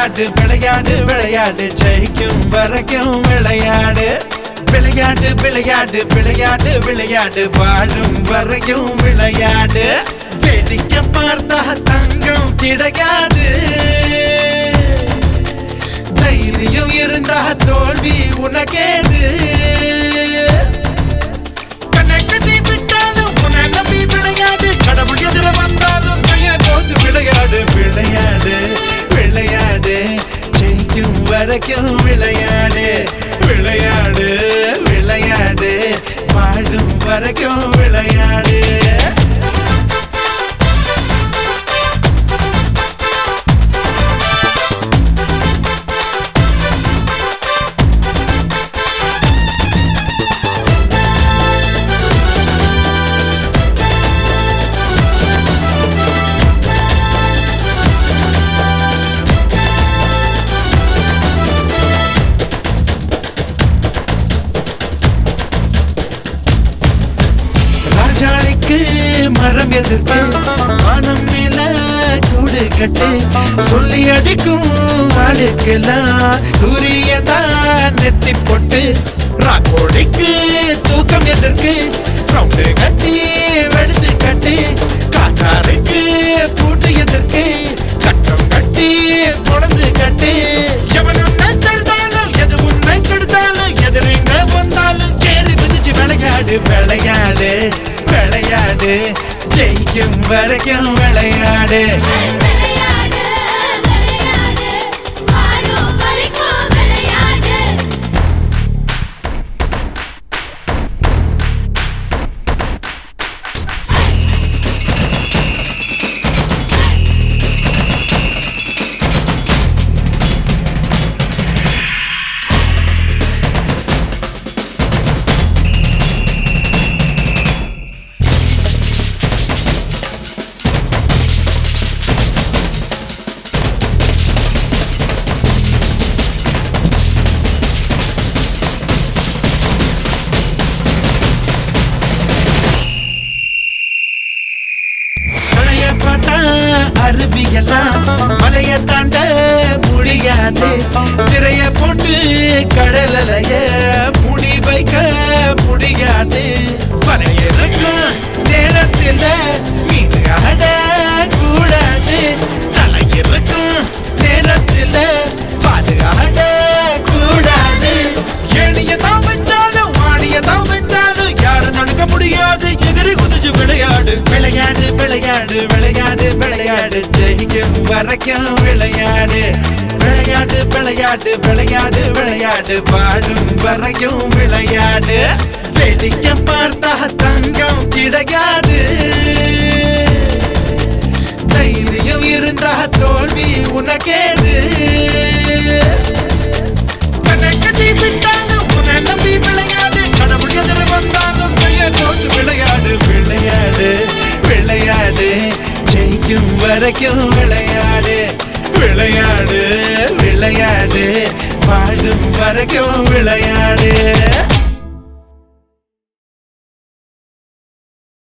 விளையாட்டு விளையாடு விளையாடு ஜெயிக்கும் வரைக்கும் விளையாடு விளையாட்டு விளையாடு விளையாடு விளையாடு வாழும் வரைக்கும் விளையாடு வேடிக்கை பார்த்தா தங்கம் கிடைக்காது தைரியம் இருந்தா தோல்வி உனக்கேது கண்ணை கட்டி விட்டாலும் உன்னை நம்பி விளையாடு கடவுள் எதிர வந்தாலும் கைய கோத்து விளையாடு விளையாடு விளையாடு ஜெயிக்கும் வரைக்கும் விளையாடு விளையாடு விளையாடு வாழும் வரைக்கும் விளையாடு ராஜாளிக்கு மரம் எதிர்த்து வானம் மேல கூடு கட்டு சொல்லி அடிக்கும் ஆளுக்கெல்லாம் சூரியன் தான் நெத்தி போட்டு ராக்கோடிக்கு தூக்கம் எதிர்க்கு ரவுண்டு கட்டி வெளுத்து கட்டி காட்டாருக்கு பூட்டு எதிர்க்கு கட்டம் கட்டி பொழந்து கட்டி எவனும் நெச்செடுத்தாலும் எது உன்னை கெடுத்தாலும் எதிரிங்க வந்தாலும் கேறி விதிச்சு விளையாடு விளையாடு விளையாடு ஜெயிக்கும் வரைக்கும் விளையாடு அருவியெல்லாம் மலைய தாண்ட முடியாது திரைய போட்டு கடலைய முடி வைக்க முடியாது வரையிருக்கும் நேரத்தில் மீன் ஆட கூடாது தலையிருக்கும் நேரத்தில் பாடு ஆட கூடாது ஏனிய தான் வச்சாலும் வாணிய தான் வச்சாலும் யாரும் நடக்க முடியாது எதிரி குதிச்சு விளையாடு விளையாடு விளையாடு விளையாடு விளையாடு ஜெயிக்கும் வரைக்கும் விளையாடு விளையாடு விளையாடு விளையாடு விளையாடு வாழும் வரைக்கும் விளையாடு வேடிக்கை பார்த்தா தங்கம் கிடைக்காது தைரியம் இருந்தா தோல்வி உனக்கேது கண்ணை கட்டி விட்டாலும் உன்னை நம்பி விளையாடு கடவுள் எதிர வந்தாலும் கைய கோத்து விளையாடு விளையாடு விளையாடு ஜெயிக்கும் வரைக்கும் விளையாடு விளையாடு விளையாடு வாழும் வரைக்கும் விளையாடு